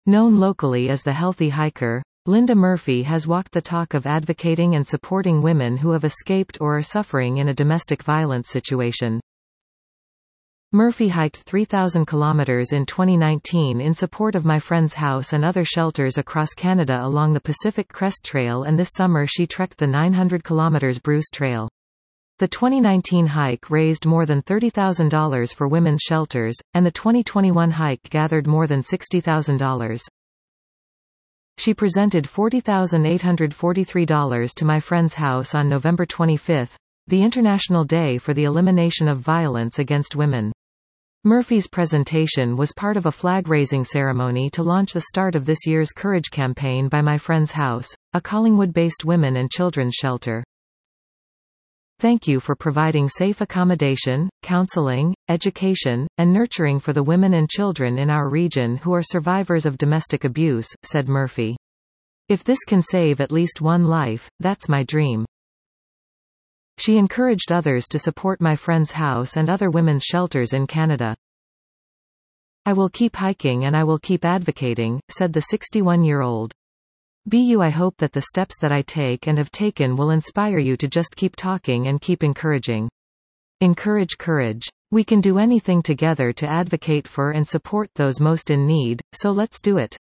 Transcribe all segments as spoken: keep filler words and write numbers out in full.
Known locally as the Healthy Hiker, Linda Murphy has walked the talk of advocating and supporting women who have escaped or are suffering in a domestic violence situation. Murphy hiked three thousand kilometers in twenty nineteen in support of My Friend's House and other shelters across Canada along the Pacific Crest Trail, and this summer she trekked the nine hundred kilometers Bruce Trail. The twenty nineteen hike raised more than thirty thousand dollars for women's shelters, and the twenty twenty-one hike gathered more than sixty thousand dollars. She presented forty thousand eight hundred forty-three dollars to My Friend's House on November twenty-fifth, the International Day for the Elimination of Violence Against Women. Murphy's presentation was part of a flag-raising ceremony to launch the start of this year's Courage campaign by My Friend's House, a Collingwood-based women and children's shelter. Thank you for providing safe accommodation, counseling, education, and nurturing for the women and children in our region who are survivors of domestic abuse, said Murphy. If this can save at least one life, that's my dream. She encouraged others to support My Friend's House and other women's shelters in Canada. I will keep hiking and I will keep advocating, said the sixty-one-year-old. B U I hope that the steps that I take and have taken will inspire you to just keep talking and keep encouraging. Encourage courage. We can do anything together to advocate for and support those most in need, so let's do it.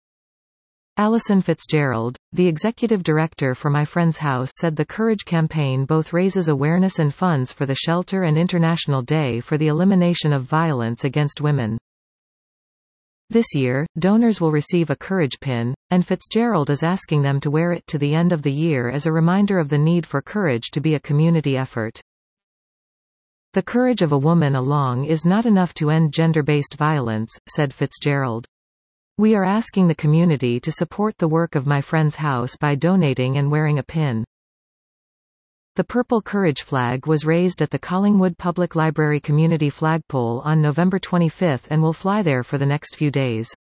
Alison Fitzgerald, the executive director for My Friend's House, said the Courage campaign both raises awareness and funds for the shelter and International Day for the Elimination of Violence Against Women. This year, donors will receive a Courage pin, and Fitzgerald is asking them to wear it to the end of the year as a reminder of the need for courage to be a community effort. The courage of a woman alone is not enough to end gender-based violence, said Fitzgerald. We are asking the community to support the work of My Friend's House by donating and wearing a pin. The Purple Courage flag was raised at the Collingwood Public Library Community Flagpole on November twenty-fifth and will fly there for the next few days.